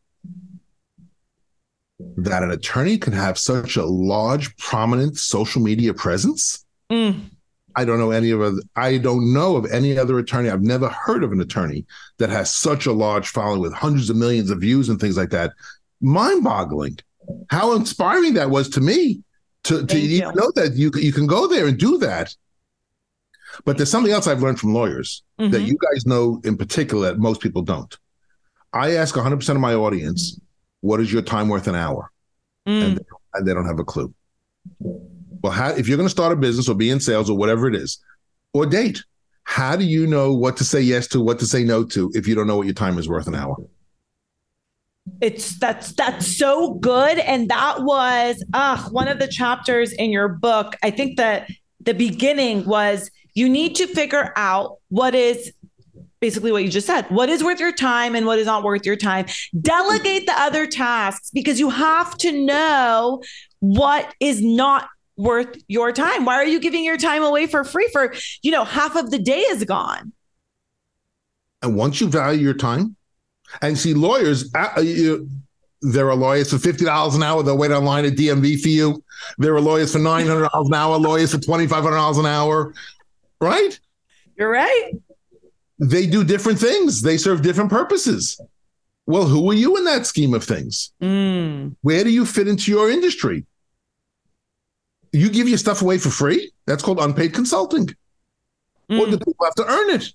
That an attorney can have such a large, prominent social media presence. Mm. I don't know any of other, I don't know of any other attorney. I've never heard of an attorney that has such a large following with hundreds of millions of views and things like that. Mind-boggling. How inspiring that was to me to, to even know that you you can go there and do that. But there's something else I've learned from lawyers mm-hmm. that you guys know in particular that most people don't. I ask one hundred percent of my audience, what is your time worth an hour? Mm. And, they and they don't have a clue. Well, how, if you're going to start a business or be in sales or whatever it is, or date, how do you know what to say yes to, what to say no to, if you don't know what your time is worth an hour? It's that's that's so good. And that was uh, one of the chapters in your book. I think that the beginning was you need to figure out what is basically what you just said. What is worth your time and what is not worth your time? Delegate the other tasks, because you have to know what is not worth your time. Why are you giving your time away for free for, you know, half of the day is gone? And once you value your time, and see lawyers, uh, you, there are lawyers for fifty dollars an hour. They'll wait online at D M V for you. There are lawyers for nine hundred dollars an hour, lawyers for twenty-five hundred dollars an hour, right? You're right. They do different things. They serve different purposes. Well, who are you in that scheme of things? Mm. Where do you fit into your industry? You give your stuff away for free? That's called unpaid consulting. Mm. Or do people have to earn it?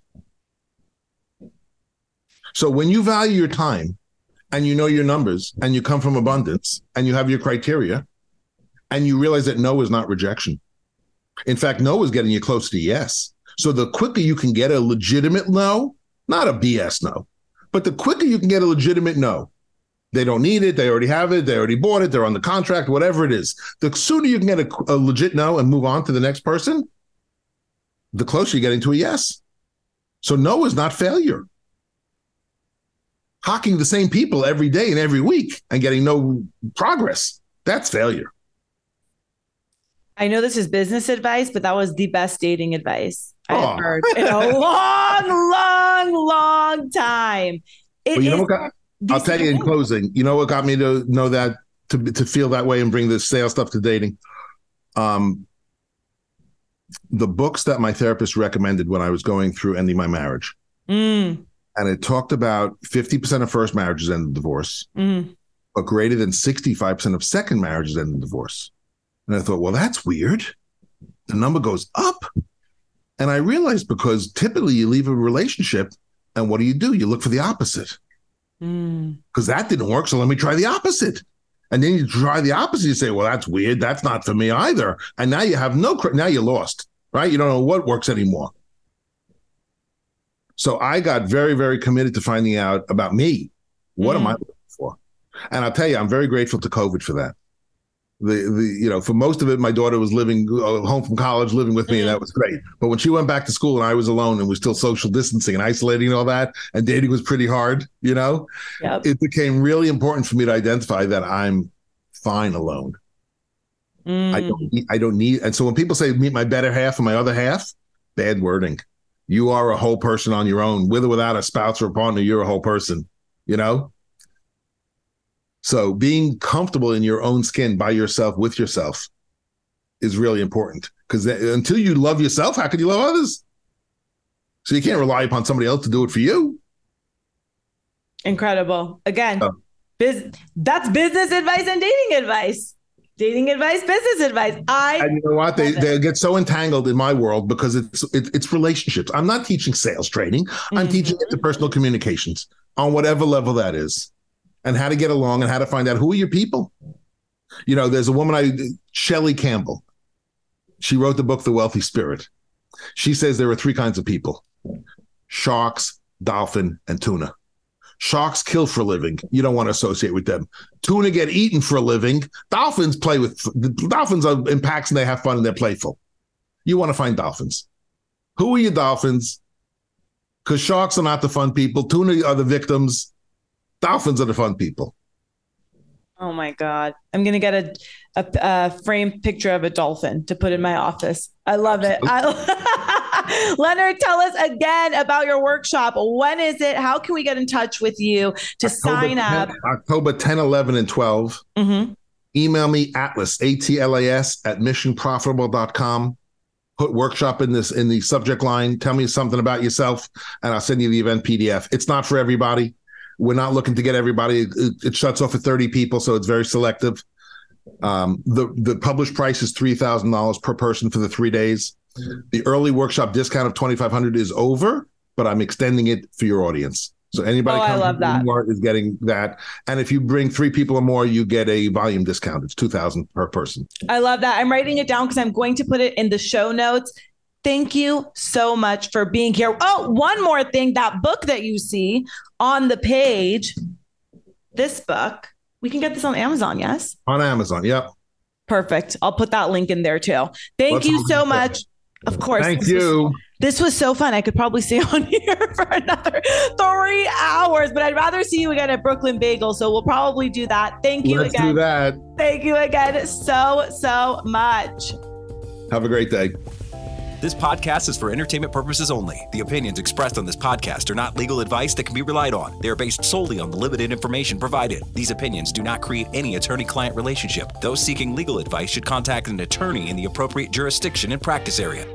So when you value your time and you know your numbers and you come from abundance and you have your criteria and you realize that no is not rejection. In fact, no is getting you close to yes. So the quicker you can get a legitimate no, not a B S no, but the quicker you can get a legitimate no, they don't need it, they already have it, they already bought it, they're on the contract, whatever it is. The sooner you can get a, a legit no and move on to the next person, the closer you're getting to a yes. So no is not failure. Hawking the same people every day and every week and getting no progress, that's failure. I know this is business advice, but that was the best dating advice I've oh. heard in a long, long, long time. It well, you know what got, I'll tell you in closing, you know what got me to know that, to, to feel that way and bring the sales stuff to dating? Um, the books that my therapist recommended when I was going through ending my marriage. Mm. And it talked about fifty percent of first marriages end in divorce, mm. but greater than sixty-five percent of second marriages end in divorce. And I thought, well, that's weird. The number goes up. And I realized because typically you leave a relationship and what do you do? You look for the opposite. Because mm. that didn't work, so let me try the opposite. And then you try the opposite. You say, well, that's weird. That's not for me either. And now you have no, now you're lost, right? You don't know what works anymore. So I got very, very committed to finding out about me. What mm. am I looking for? And I'll tell you, I'm very grateful to COVID for that. The, the you know, for most of it, my daughter was living uh, home from college, living with me, and that was great. But when she went back to school and I was alone and was still social distancing and isolating and all that, and dating was pretty hard, you know, yep. It became really important for me to identify that I'm fine alone. Mm. I don't need, I don't need, and so when people say meet my better half and my other half, bad wording. You are a whole person on your own, with or without a spouse or a partner. You're a whole person, you know. So being comfortable in your own skin by yourself, with yourself, is really important. Because until you love yourself, how can you love others? So you can't rely upon somebody else to do it for you. Incredible. Again, oh. biz- that's business advice and dating advice. Dating advice, business advice. I and you know what? They they get so entangled in my world because it's it, it's relationships. I'm not teaching sales training. I'm mm-hmm. teaching interpersonal communications on whatever level that is, and how to get along and how to find out who are your people. You know, there's a woman, I Shelley Campbell. She wrote the book The Wealthy Spirit. She says there are three kinds of people: sharks, dolphin, and tuna. Sharks kill for a living. You don't want to associate with them. Tuna get eaten for a living. Dolphins play with the dolphins are in packs and they have fun and they're playful. You want to find dolphins. Who are your dolphins? Because sharks are not the fun people. Tuna are the victims. Dolphins are the fun people. Oh my God. I'm going to get a, a, a framed picture of a dolphin to put in my office. I love it. I, Leonard, tell us again about your workshop. When is it? How can we get in touch with you to October sign up? tenth, October tenth, eleven, and twelve. Mm-hmm. Email me Atlas, A T L A S at mission profitable dot com. Put workshop in this in the subject line. Tell me something about yourself, and I'll send you the event P D F. It's not for everybody. We're not looking to get everybody. It, it shuts off at thirty people, so it's very selective. Um, the, the published price is three thousand dollars per person for the three days. The early workshop discount of twenty-five hundred dollars is over, but I'm extending it for your audience. So anybody oh, coming more is getting that. And if you bring three people or more, you get a volume discount. It's two thousand dollars per person. I love that. I'm writing it down because I'm going to put it in the show notes. Thank you so much for being here. Oh, one more thing. That book that you see on the page, this book, we can get this on Amazon, yes? On Amazon, yep. Perfect. I'll put that link in there too. Thank Let's you so much. Of course. Thank this you. Was, this was so fun. I could probably stay on here for another three hours, but I'd rather see you again at Brooklyn Bagel. So we'll probably do that. Thank you Let's again. do that. Thank you again so, so much. Have a great day. This podcast is for entertainment purposes only. The opinions expressed on this podcast are not legal advice that can be relied on. They are based solely on the limited information provided. These opinions do not create any attorney-client relationship. Those seeking legal advice should contact an attorney in the appropriate jurisdiction and practice area.